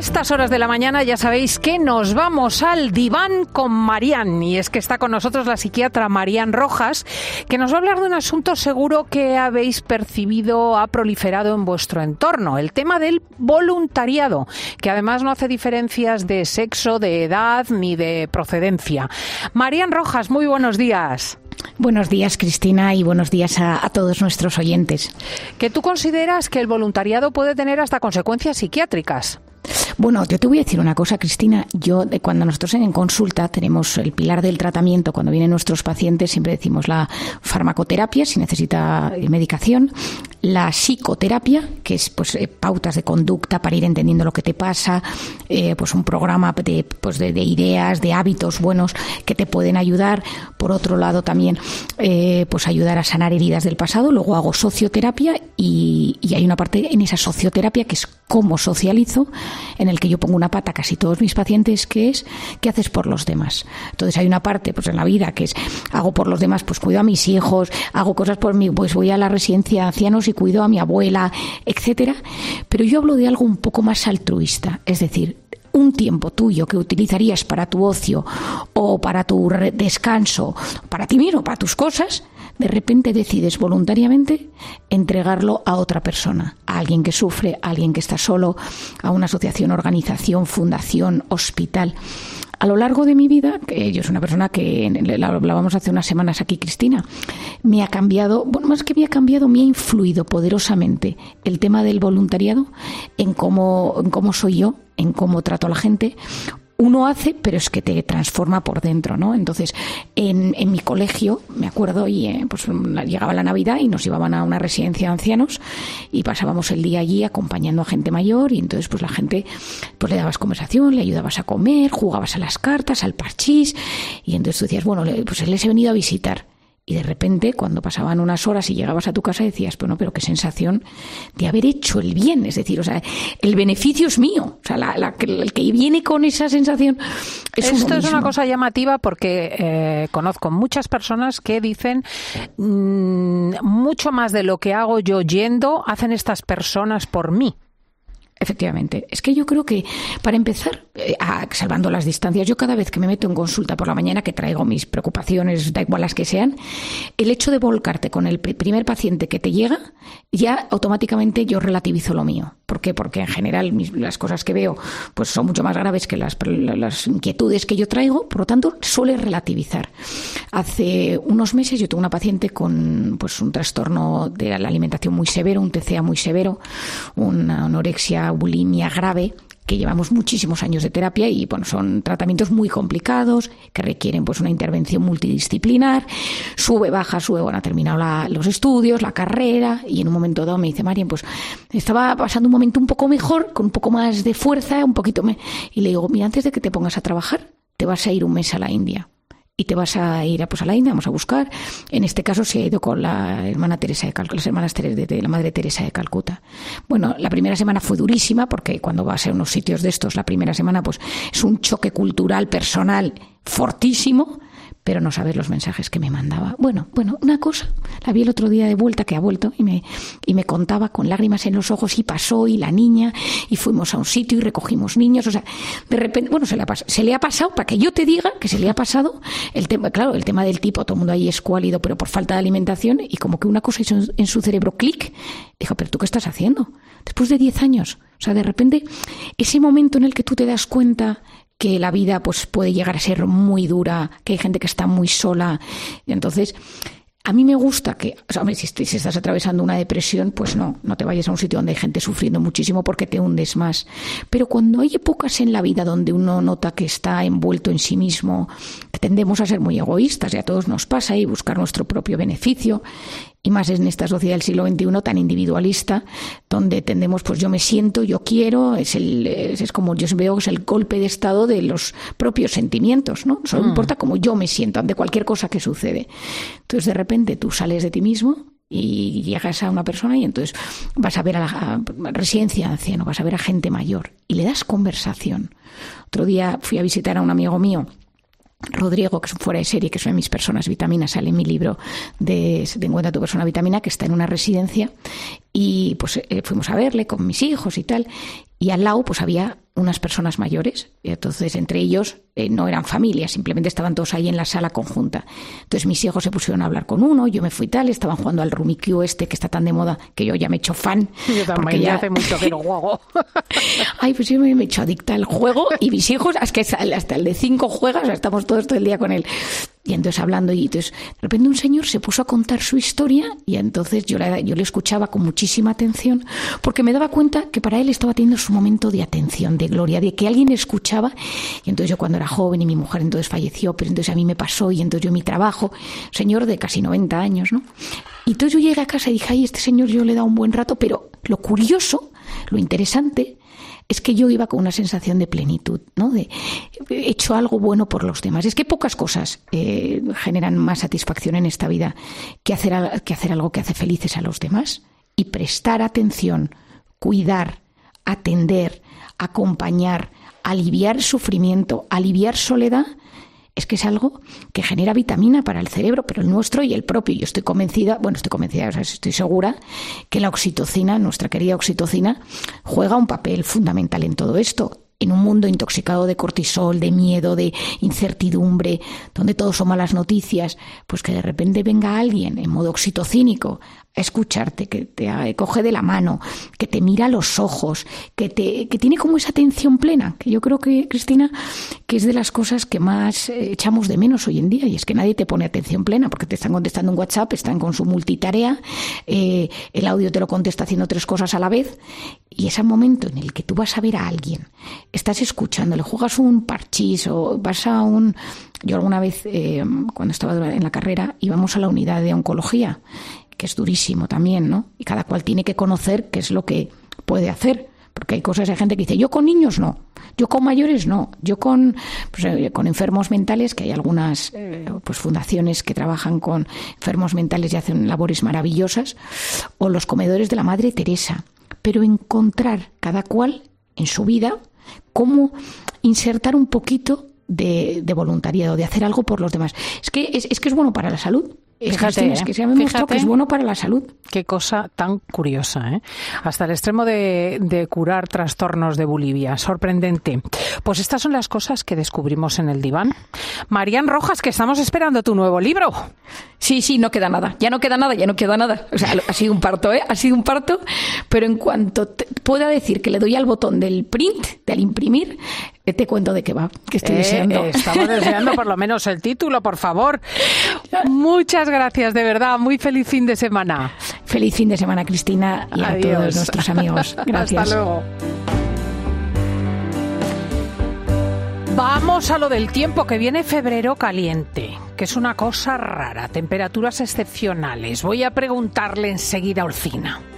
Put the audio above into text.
estas horas de la mañana ya sabéis que nos vamos al diván con Marían, y es que está con nosotros la psiquiatra Marían Rojas, que nos va a hablar de un asunto seguro que habéis percibido ha proliferado en vuestro entorno, el tema del voluntariado, que además no hace diferencias de sexo, de edad ni de procedencia. Marían Rojas, muy buenos días. Buenos días, Cristina, y buenos días a todos nuestros oyentes. Que tú consideras que el voluntariado puede tener hasta consecuencias psiquiátricas. Bueno, yo te voy a decir una cosa, Cristina. Cuando nosotros en consulta tenemos el pilar del tratamiento, cuando vienen nuestros pacientes siempre decimos la farmacoterapia, si necesita medicación, la psicoterapia, que es pues pautas de conducta para ir entendiendo lo que te pasa, pues un programa de ideas, de hábitos buenos que te pueden ayudar. Por otro lado también pues ayudar a sanar heridas del pasado. Luego hago socioterapia y hay una parte en esa socioterapia que es cómo socializo, en el que yo pongo una pata a casi todos mis pacientes, que es ¿qué haces por los demás? Entonces hay una parte pues en la vida que es hago por los demás, pues cuido a mis hijos, hago cosas por mí, pues voy a la residencia de ancianos y cuido a mi abuela, etcétera. Pero yo hablo de algo un poco más altruista, es decir, un tiempo tuyo que utilizarías para tu ocio o para tu descanso, para ti mismo, para tus cosas, de repente decides voluntariamente entregarlo a otra persona, a alguien que sufre, a alguien que está solo, a una asociación, organización, fundación, hospital. A lo largo de mi vida, que yo soy una persona que la hablábamos hace unas semanas aquí, Cristina, me ha cambiado, bueno, más que me ha cambiado, me ha influido poderosamente el tema del voluntariado en cómo soy yo, en cómo trato a la gente. Uno hace, pero es que te transforma por dentro, ¿no? Entonces, en mi colegio, me acuerdo, y pues llegaba la Navidad y nos llevaban a una residencia de ancianos y pasábamos el día allí acompañando a gente mayor, y entonces pues la gente, pues le dabas conversación, le ayudabas a comer, jugabas a las cartas, al parchís, y entonces tú decías, bueno, pues les he venido a visitar. Y de repente, cuando pasaban unas horas y llegabas a tu casa, decías, bueno, pero qué sensación de haber hecho el bien. Es decir, o sea, el beneficio es mío. O sea, el que viene con esa sensación es uno mismo. Esto es una cosa llamativa porque conozco muchas personas que dicen mucho más de lo que hago yo yendo, hacen estas personas por mí. Efectivamente. Es que yo creo que, para empezar, salvando las distancias, yo cada vez que me meto en consulta por la mañana, que traigo mis preocupaciones, da igual las que sean, el hecho de volcarte con el primer paciente que te llega, ya automáticamente yo relativizo lo mío. ¿Por qué? Porque en general las cosas que veo pues son mucho más graves que las inquietudes que yo traigo, por lo tanto suele relativizar. Hace unos meses yo tuve una paciente con pues un trastorno de la alimentación muy severo, un TCA muy severo, una anorexia, bulimia grave, que llevamos muchísimos años de terapia y bueno, son tratamientos muy complicados que requieren pues una intervención multidisciplinar, sube, baja, sube, bueno, ha terminado los estudios, la carrera, y en un momento dado me dice, Marían, pues estaba pasando un momento un poco mejor, con un poco más de fuerza, y le digo, mira, antes de que te pongas a trabajar, te vas a ir un mes a la India. Y te vas a ir a la India, vamos a buscar. En este caso se ha ido con la hermana Teresa de Calcuta, las hermanas de la Madre Teresa de Calcuta. Bueno, la primera semana fue durísima porque cuando vas a unos sitios de estos, la primera semana pues es un choque cultural, personal, fortísimo, pero no sabes los mensajes que me mandaba. Bueno, una cosa, la vi el otro día de vuelta, que ha vuelto, y me contaba con lágrimas en los ojos, y pasó, y la niña, y fuimos a un sitio y recogimos niños, o sea, de repente, bueno, se le ha pasado, para que yo te diga que se le ha pasado el tema, claro, el tema del tipo, todo el mundo ahí escuálido, pero por falta de alimentación, y como que una cosa hizo en su cerebro clic, dijo, pero ¿tú qué estás haciendo? Después de 10 años, o sea, de repente, ese momento en el que tú te das cuenta que la vida pues puede llegar a ser muy dura, que hay gente que está muy sola. Y entonces, a mí me gusta que, o sea, si estás atravesando una depresión, pues no te vayas a un sitio donde hay gente sufriendo muchísimo porque te hundes más. Pero cuando hay épocas en la vida donde uno nota que está envuelto en sí mismo, que tendemos a ser muy egoístas, y a todos nos pasa, y buscar nuestro propio beneficio, y más en esta sociedad del siglo XXI tan individualista, donde tendemos, pues yo me siento, yo quiero, es como yo veo, es el golpe de estado de los propios sentimientos, ¿no? Solo importa cómo yo me siento ante cualquier cosa que sucede. Entonces, de repente, tú sales de ti mismo y llegas a una persona y entonces vas a ver a la residencia de ancianos, vas a ver a gente mayor y le das conversación. Otro día fui a visitar a un amigo mío, Rodrigo, que es un fuera de serie, que es una de mis personas vitaminas, sale en mi libro de Encuentra tu persona vitamina, que está en una residencia, Y pues fuimos a verle con mis hijos y tal. Y al lado pues había unas personas mayores. Y entonces entre ellos no eran familias, simplemente estaban todos ahí en la sala conjunta. Entonces mis hijos se pusieron a hablar con uno, yo me fui tal, estaban jugando al Rummikub que está tan de moda, que yo ya me he hecho fan. Yo también, ya hace mucho que no juego. Ay, pues yo me he hecho adicta al juego y mis hijos, es que hasta el de 5 juega, o sea, estamos todos todo el día con él. Y entonces hablando, y entonces de repente un señor se puso a contar su historia y entonces yo le escuchaba con muchísima atención, porque me daba cuenta que para él estaba teniendo su momento de atención, de gloria, de que alguien escuchaba. Y entonces yo cuando era joven y mi mujer entonces falleció, pero entonces a mí me pasó y entonces yo mi trabajo, señor de casi 90 años, ¿no? Y entonces yo llegué a casa y dije, ay, este señor yo le he dado un buen rato, pero lo curioso, lo interesante, es que yo iba con una sensación de plenitud, ¿no? De he hecho algo bueno por los demás. Es que pocas cosas generan más satisfacción en esta vida que hacer algo que hace felices a los demás. Y prestar atención, cuidar, atender, acompañar, aliviar sufrimiento, aliviar soledad, es que es algo que genera vitamina para el cerebro, pero el nuestro y el propio. Yo estoy convencida, o sea, estoy segura que la oxitocina, nuestra querida oxitocina, juega un papel fundamental en todo esto. En un mundo intoxicado de cortisol, de miedo, de incertidumbre, donde todo son malas noticias, pues que de repente venga alguien en modo oxitocínico a escucharte, que te coge de la mano, que te mira a los ojos, que tiene como esa atención plena, que yo creo que, Cristina, que es de las cosas que más echamos de menos hoy en día, y es que nadie te pone atención plena, porque te están contestando en WhatsApp, están con su multitarea, el audio te lo contesta haciendo 3 cosas a la vez, y ese momento en el que tú vas a ver a alguien, estás escuchando, le juegas un parchís o vas a un... Yo alguna vez, cuando estaba en la carrera, íbamos a la unidad de oncología, que es durísimo también, ¿no? Y cada cual tiene que conocer qué es lo que puede hacer. Porque hay gente que dice, yo con niños no, yo con mayores no, yo con enfermos mentales, que hay algunas fundaciones que trabajan con enfermos mentales y hacen labores maravillosas, o los comedores de la Madre Teresa. Pero encontrar cada cual en su vida cómo insertar un poquito de voluntariado, de hacer algo por los demás. Es que es bueno para la salud. Fíjate, es que se ha demostrado que es bueno para la salud. Qué cosa tan curiosa, ¿eh? Hasta el extremo de curar trastornos de bulimia. Sorprendente. Pues estas son las cosas que descubrimos en el diván. Marian Rojas, que estamos esperando tu nuevo libro. Sí, no queda nada. Ya no queda nada. O sea, ha sido un parto, ¿eh? Ha sido un parto, pero en cuanto pueda decir que le doy al botón del print, del imprimir, te cuento de qué va, que estoy deseando. Estamos deseando por lo menos el título, por favor. Muchas gracias, de verdad. Muy feliz fin de semana. Feliz fin de semana, Cristina, y adiós. A todos nuestros amigos. Gracias. Hasta luego. Vamos a lo del tiempo, que viene febrero caliente, que es una cosa rara, temperaturas excepcionales. Voy a preguntarle enseguida a Olcina.